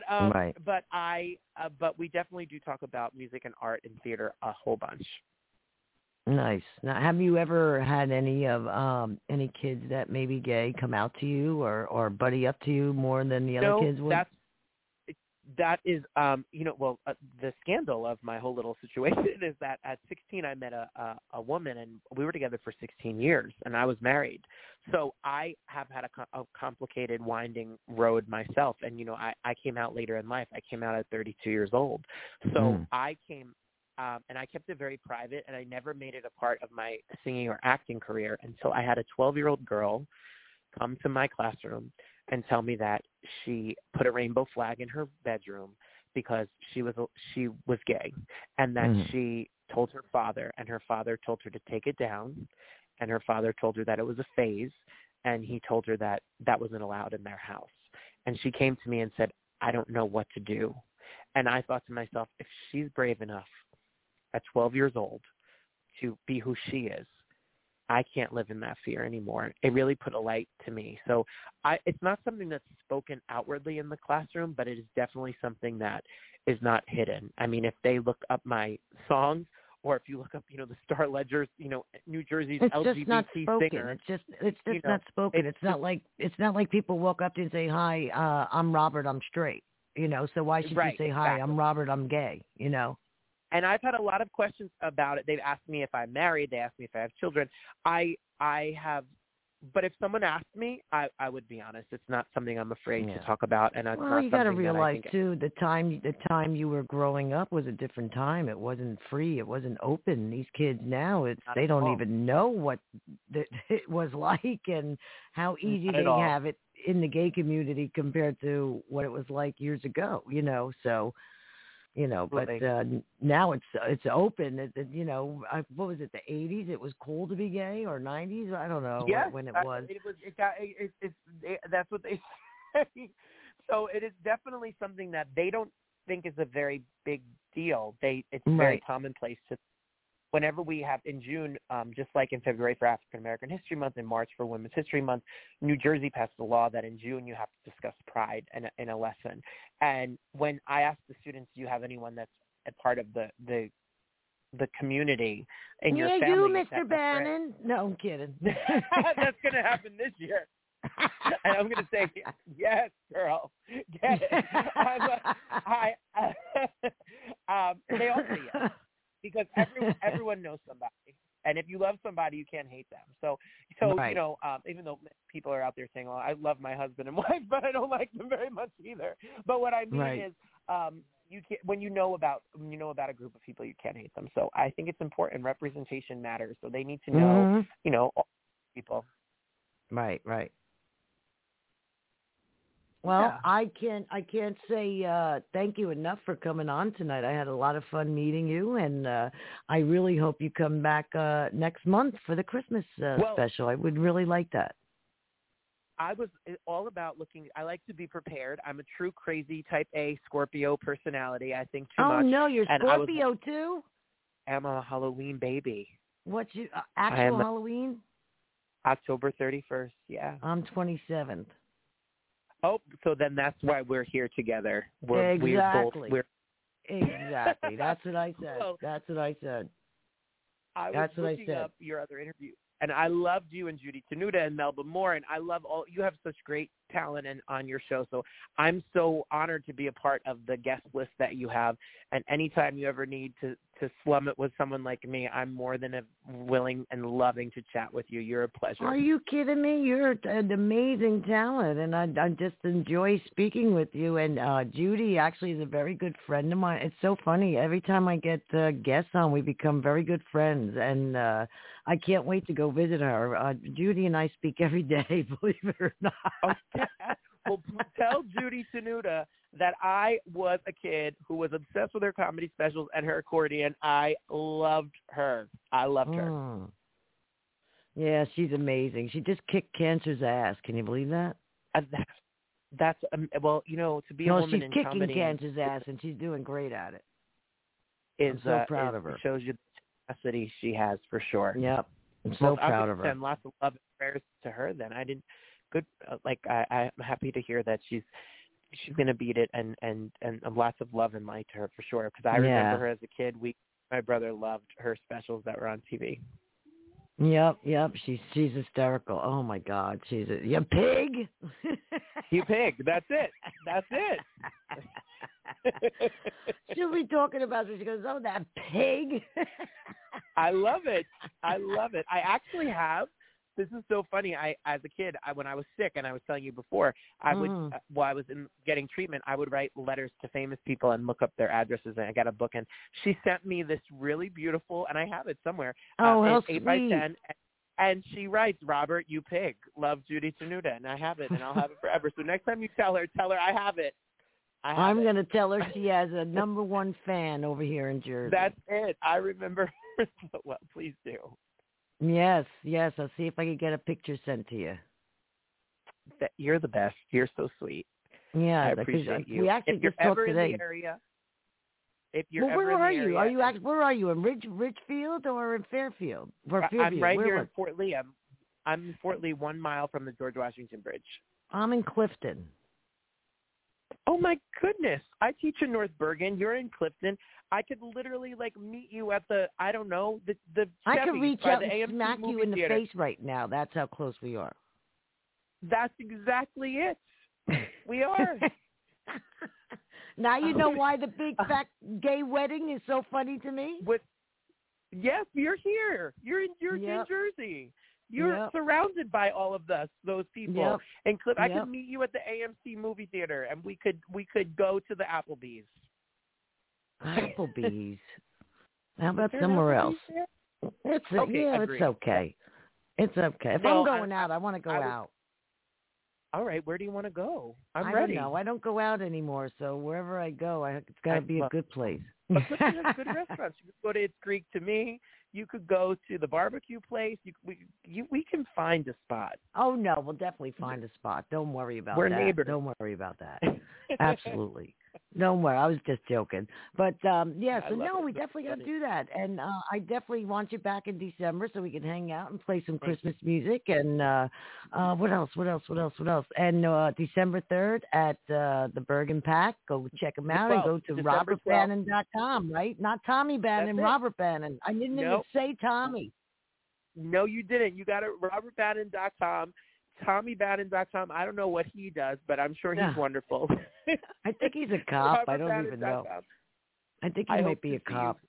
but we definitely do talk about music and art and theater a whole bunch. Nice. Now, have you ever had any kids that may be gay come out to you or buddy up to you more than the other kids would? That is, the scandal of my whole little situation is that at 16 I met a woman, and we were together for 16 years, and I was married. So I have had a complicated, winding road myself, and I came out later in life. I came out at 32 years old. So I came, and I kept it very private, and I never made it a part of my singing or acting career until I had a 12-year-old girl come to my classroom and tell me that she put a rainbow flag in her bedroom because she was gay, and that she told her father, and her father told her to take it down, and her father told her that it was a phase, and he told her that that wasn't allowed in their house. And she came to me and said, I don't know what to do. And I thought to myself, if she's brave enough at 12 years old to be who she is, I can't live in that fear anymore. It really put a light to me. So it's not something that's spoken outwardly in the classroom, but it is definitely something that is not hidden. I mean, if they look up my songs, or if you look up, the Star Ledger's, New Jersey's it's LGBT just not spoken. singer. It's just not spoken. It's not like people walk up to you and say, hi, I'm Robert, I'm straight. So why should you say, hi, I'm Robert, I'm gay, And I've had a lot of questions about it. They've asked me if I'm married. They asked me if I have children. I have, but if someone asked me, I would be honest. It's not something I'm afraid to talk about. And it's not you got to something realize too, the time you were growing up was a different time. It wasn't free. It wasn't open. These kids now, they don't even know what it was like and how easy they have it in the gay community compared to what it was like years ago. So. But now it's open. What was it? The 80s? It was cool to be gay, or 90s? I don't know when it was. That's what they say. So it is definitely something that they don't think is a very big deal. It's very commonplace to. Whenever we have in June, just like in February for African American History Month, in March for Women's History Month, New Jersey passed a law that in June you have to discuss pride in a lesson. And when I ask the students, do you have anyone that's a part of the community in your family? You, Mr. Bannon. No, I'm kidding. That's going to happen this year. And I'm going to say, yes, girl. Get it. They all say yes. Because everyone knows somebody, and if you love somebody, you can't hate them. So even though people are out there saying, "Well, I love my husband and wife, but I don't like them very much either." But what I mean is, you can't, when you know about a group of people, you can't hate them. So I think it's important. Representation matters. So they need to know, all people. Right. Well, I can't say thank you enough for coming on tonight. I had a lot of fun meeting you, and I really hope you come back next month for the Christmas special. I would really like that. I was all about looking. I like to be prepared. I'm a true crazy type A Scorpio personality. I think too much. Oh, no, you're and Scorpio, too? I'm a Halloween baby. What's your actual Halloween? October 31st, yeah. I'm 27th. Oh, so then that's why we're here together. Exactly. We're Exactly. That's what I said. That's what I said. I was looking up your other interview, and I loved you and Judy Tenuta and Melba Moore, and I love you have such great talent on your show. So I'm so honored to be a part of the guest list that you have. And anytime you ever need to slum it with someone like me, I'm more than willing and loving to chat with you. You're a pleasure. Are you kidding me? You're an amazing talent, and I just enjoy speaking with you. And Judy actually is a very good friend of mine. It's so funny. Every time I get guests on, we become very good friends, and I can't wait to go visit her. Judy and I speak every day, believe it or not. Okay. Well, tell Judy Tenuta that I was a kid who was obsessed with her comedy specials and her accordion. I loved her. Her. Yeah, she's amazing. She just kicked cancer's ass. Can you believe that? That's well, to be a woman in comedy. No, she's kicking cancer's ass, and she's doing great at it. I'm so proud of her. It shows you the tenacity she has, for sure. Yep. I'm so proud of her. And lots of love and prayers to her. Then I'm happy to hear that she's going to beat it, and lots of love and light to her, for sure. Because I remember her as a kid. My brother loved her specials that were on TV. Yep. She's hysterical. Oh my God, you pig. You pig. That's it. She'll be talking about it. She goes, "Oh, that pig." I love it. I actually have. This is so funny. As a kid, when I was sick, and I was telling you before, I would, while I was getting treatment, I would write letters to famous people and look up their addresses, and I got a book. And she sent me this really beautiful, and I have it somewhere. Oh, how 8 by 10, and she writes, "Robert, you pig, love Judy Tenuta," and I have it, and I'll have it forever. So next time you tell her I have it. I'm going to tell her she has a #1 fan over here in Jersey. That's it. I remember. Well, please do. Yes. I'll see if I can get a picture sent to you. You're the best. You're so sweet. Yeah, I appreciate you. We actually just talked today. In the area, if you're where ever are in the you? area, Where are you? In Ridgefield or in Fairfield? I'm right here in Fort Lee. I'm in Fort Lee, 1 mile from the George Washington Bridge. I'm in Clifton. Oh my goodness! I teach in North Bergen. You're in Clifton. I could literally meet you at the the I could reach out and AMC smack you in the theater. face right now. That's how close we are. That's exactly it. We are. Now you know why the big fat gay wedding is so funny to me. Yes, you're here. You're in Jersey. You're surrounded by all of those people. Yep. And I could meet you at the AMC movie theater, and we could go to the Applebee's. Applebee's. How about somewhere else? It's okay. It's okay. If I'm going out, I want to go out. All right, where do you want to go? I'm I ready. don't know. I don't go out anymore, so wherever I go, it's got to be a good place. But Clifton has good restaurants. You could go to It's Greek to Me. You could go to the barbecue place. We can find a spot. Oh, no, we'll definitely find a spot. Don't worry about that. We're neighbors. Don't worry about that. Absolutely. Don't worry. I was just joking. But, we definitely got to do that. And I definitely want you back in December so we can hang out and play some Christmas music. And what else? And December 3rd at the Bergen Pack. Go check them out and go to robertbannon.com, right? Not Tommy Bannon, Robert Bannon. I didn't even say Tommy. No, you didn't. You got it, robertbannon.com. TommyBannon.com. I don't know what he does, but I'm sure he's wonderful. I think he's a cop. I don't even know. I think he might be a cop.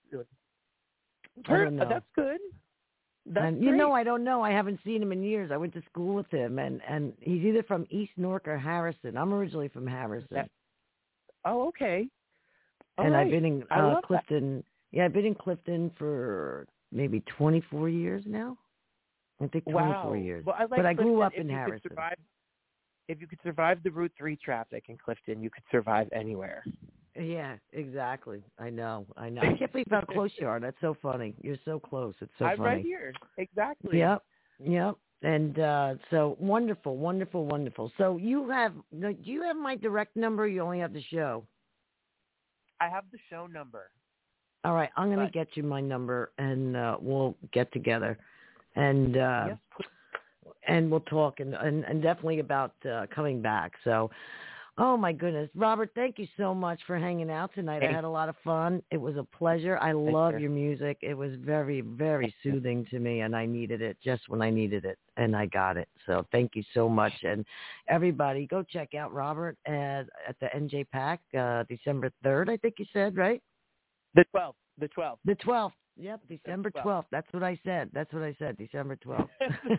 I don't know. That's good. That's great. I don't know. I haven't seen him in years. I went to school with him, and he's either from East Newark or Harrison. I'm originally from Harrison. Oh, okay. And I've been in Clifton. Yeah, I've been in Clifton for maybe 24 years now. I think 24 years. Well, but I grew up in Harrison. If you could survive the Route 3 traffic in Clifton, you could survive anywhere. Yeah, exactly. I know. I can't believe how close you are. That's so funny. You're so close. It's so funny. I'm right here. Exactly. Yep. And so wonderful, wonderful, wonderful. So do you have my direct number? Or you only have the show? I have the show number. All right, I'm going to get you my number, and we'll get together, and yes, and we'll talk, and definitely about coming back. So, oh my goodness, Robert, thank you so much for hanging out tonight. I had a lot of fun. It was a pleasure. I love your music. It was very, very soothing to me, and I needed it just when I needed it, and I got it. So thank you so much. And everybody, go check out Robert at the NJ Pack, December 3rd, I think you said, right? The 12th. The 12th. The 12th. Yep, December 12th. That's what I said. December 12th.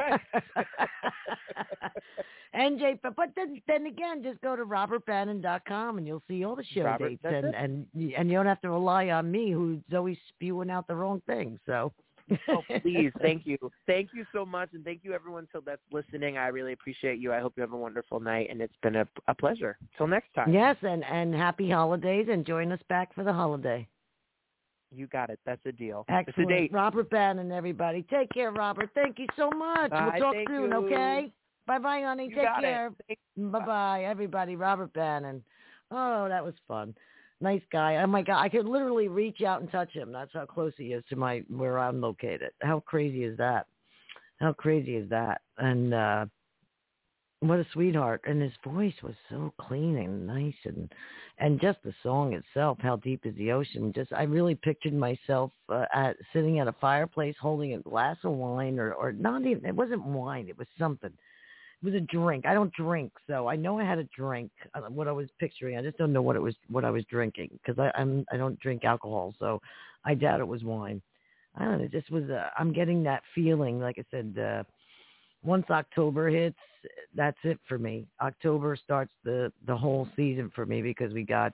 NJ, but then again, just go to robertbannon.com and you'll see all the show dates, and you don't have to rely on me, who's always spewing out the wrong thing. So. Oh, please. Thank you. Thank you so much, and thank you everyone that's listening. I really appreciate you. I hope you have a wonderful night, and it's been a pleasure. Till next time. Yes, and happy holidays, and join us back for the holiday. You got it. That's a deal. Excellent. It's a date. Robert Bannon, everybody. Take care, Robert. Thank you so much. Bye. We'll talk Thank soon, you. okay? Bye-bye, honey. Take care. Bye-bye, everybody. Robert Bannon. Oh, that was fun. Nice guy. Oh, my God. I could literally reach out and touch him. That's how close he is to where I'm located. How crazy is that? And what a sweetheart. And his voice was so clean and nice, and just the song itself, How Deep is the Ocean. I really pictured myself sitting at a fireplace holding a glass of wine, or not even, it wasn't wine, it was something. It was a drink. I don't drink, so I know I had a drink. What I was picturing, I just don't know what I was drinking, because I don't drink alcohol, so I doubt it was wine. I don't know. It just was. I'm getting that feeling. Like I said, once October hits, that's it for me. October starts the whole season for me, because we got.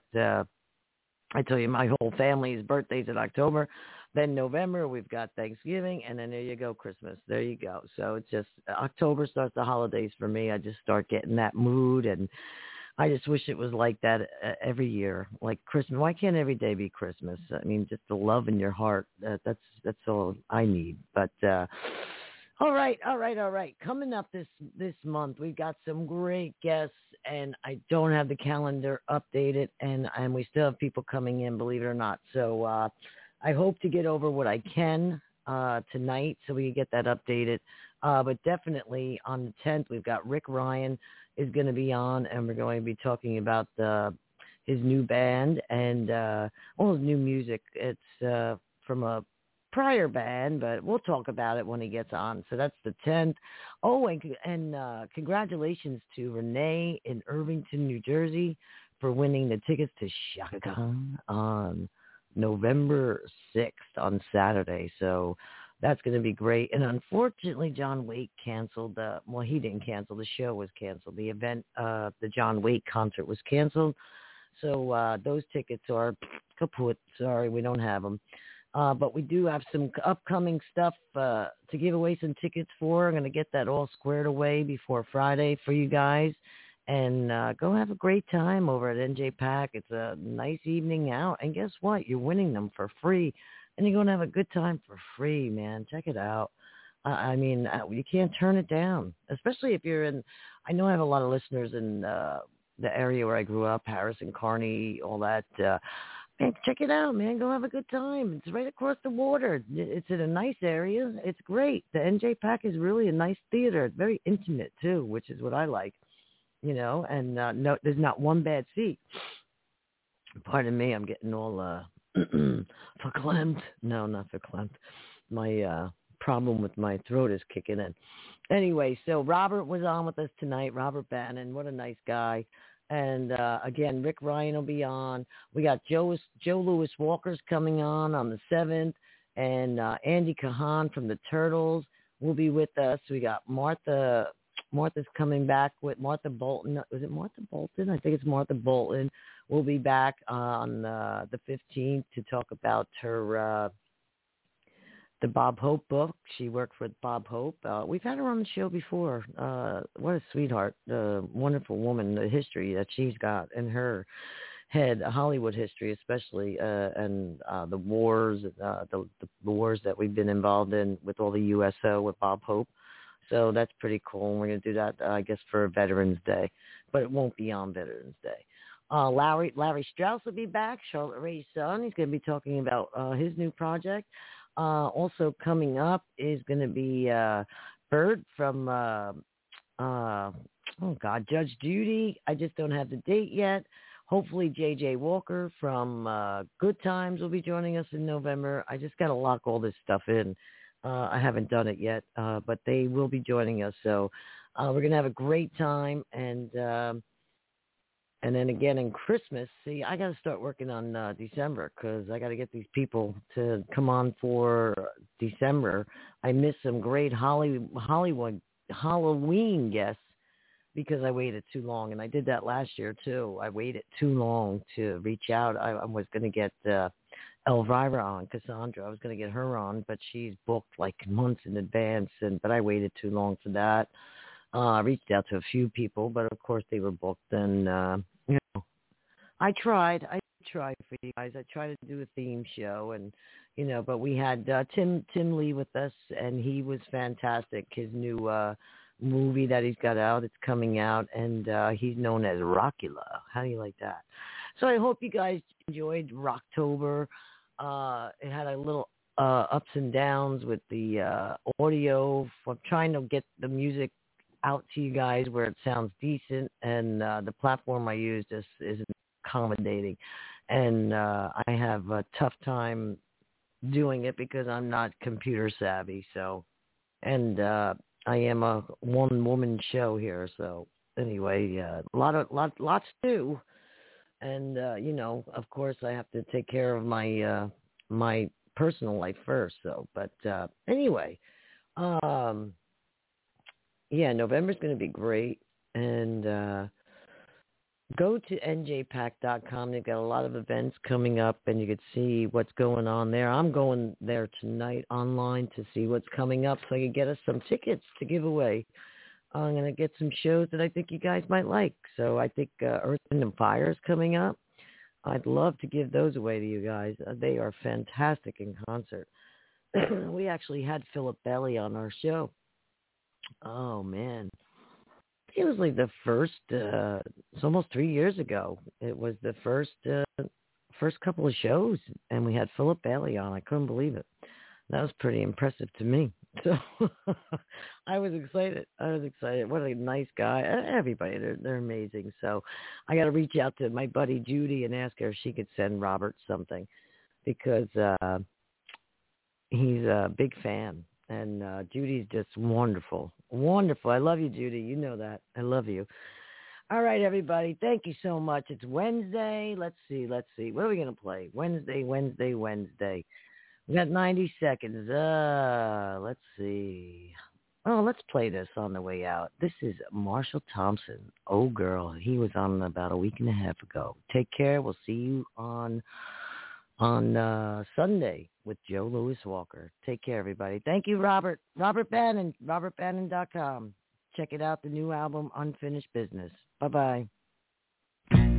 I tell you, my whole family's birthdays in October. Then November, we've got Thanksgiving, and then there you go, Christmas. There you go. So it's just October starts the holidays for me. I just start getting that mood, and I just wish it was like that every year, like Christmas. Why can't every day be Christmas? I mean, just the love in your heart. That's all I need. But all right. Coming up this month, we've got some great guests, and I don't have the calendar updated, and we still have people coming in, believe it or not. So I hope to get over what I can tonight, so we can get that updated. But definitely on the 10th, we've got Rick Ryan is going to be on, and we're going to be talking about his new band and all his new music. It's from a prior band, but we'll talk about it when he gets on. So that's the 10th. Oh, and congratulations to Renee in Irvington, New Jersey, for winning the tickets to Chaka Khan on November 6th on Saturday. So that's going to be great. And unfortunately, John Waite canceled. He didn't cancel. The show was canceled. The event, the John Waite concert was canceled. So those tickets are kaput. Sorry, we don't have them. But we do have some upcoming stuff to give away some tickets for. I'm going to get that all squared away before Friday for you guys. And go have a great time over at NJ Pack. It's a nice evening out. And guess what? You're winning them for free. And you're going to have a good time for free, man. Check it out. I mean, you can't turn it down, especially if you're in. I know I have a lot of listeners in the area where I grew up, Harrison, Kearney, all that. Man, check it out, man. Go have a good time. It's right across the water. It's in a nice area. It's great. The NJ Pack is really a nice theater. It's very intimate, too, which is what I like. You know, and no, there's not one bad seat. Pardon me, I'm getting all verklempt. No, not verklempt. My problem with my throat is kicking in. Anyway, so Robert was on with us tonight. Robert Bannon, what a nice guy. And again, Rick Ryan will be on. We got Joe Louis Walker's coming on the 7th, and Andy Kahan from the Turtles will be with us. We got Martha's coming back with Martha Bolton. Was it Martha Bolton? I think it's Martha Bolton. We'll be back on the 15th to talk about her the Bob Hope book. She worked with Bob Hope. We've had her on the show before. What a sweetheart, wonderful woman. The history that she's got in her head, Hollywood history especially, and the wars, the wars that we've been involved in with all the USO with Bob Hope. So that's pretty cool. And we're going to do that, I guess, for Veterans Day. But it won't be on Veterans Day. Larry Strauss will be back, Charlotte Ray's son. He's going to be talking about his new project. Also coming up is going to be Bird from, Judge Judy. I just don't have the date yet. Hopefully J.J. Walker from Good Times will be joining us in November. I just got to lock all this stuff in. I haven't done it yet, but they will be joining us. So we're going to have a great time. And then again in Christmas, see, I got to start working on December because I got to get these people to come on for December. I missed some great Hollywood Halloween guests because I waited too long. And I did that last year, too. I waited too long to reach out. I was going to get Elvira on, Cassandra. I was going to get her on, but she's booked like months in advance. But I waited too long for that. I reached out to a few people, but of course they were booked. And, I tried for you guys. I tried to do a theme show and, but we had Tim Lee with us and he was fantastic. His new movie that he's got out, it's coming out and he's known as Rockula. How do you like that? So I hope you guys enjoyed Rocktober. It had a little ups and downs with the audio. I'm trying to get the music out to you guys where it sounds decent, and the platform I use just isn't accommodating, and I have a tough time doing it because I'm not computer savvy. So, and I am a one-woman show here. So anyway, lots to do, and of course, I have to take care of my my personal life first. So, but anyway. Yeah, November's going to be great. And go to njpack.com. They've got a lot of events coming up, and you can see what's going on there. I'm going there tonight online to see what's coming up so I can get us some tickets to give away. I'm going to get some shows that I think you guys might like. So I think Earth, Wind & Fire is coming up. I'd love to give those away to you guys. They are fantastic in concert. We actually had Philip Bailey on our show. Oh, man. It was like the first, it's almost 3 years ago. It was the first couple of shows, and we had Philip Bailey on. I couldn't believe it. That was pretty impressive to me. So I was excited. What a nice guy. Everybody, they're amazing. So I got to reach out to my buddy Judy and ask her if she could send Robert something because he's a big fan. And Judy's just wonderful. Wonderful. I love you, Judy. You know that. I love you. All right, everybody. Thank you so much. It's Wednesday. Let's see. What are we going to play? Wednesday. We got 90 seconds. Let's see. Oh, let's play this on the way out. This is Marshall Thompson. Oh, girl. He was on about a week and a half ago. Take care. We'll see you on Sunday with Joe Louis Walker. Take care, everybody. Thank you, Robert. Robert Bannon, robertbannon.com. Check it out, the new album, Unfinished Business. Bye-bye.